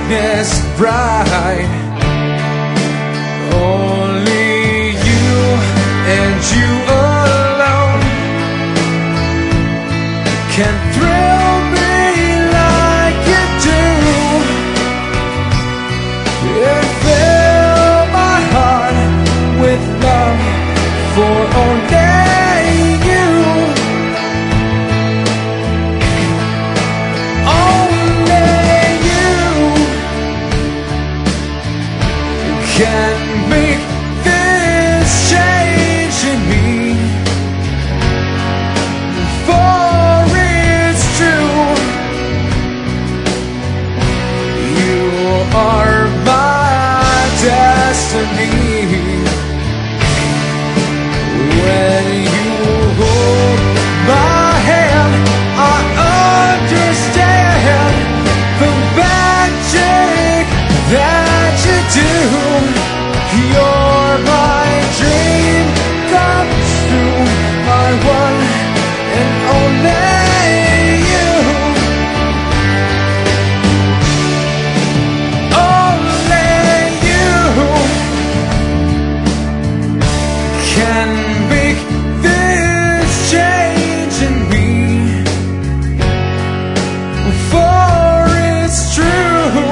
darkness bright. Only you and you alone can thrill me like you do, and fill my heart with love for only you. Only you can make this change in me, for it's true, you are my destiny. When you hold my hand, I understand the magic that you do. You're my dream come true, my one and only you. Only you can make this change in me, for it's true,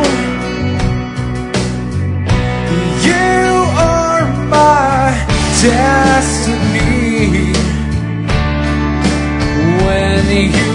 you are my destiny. When you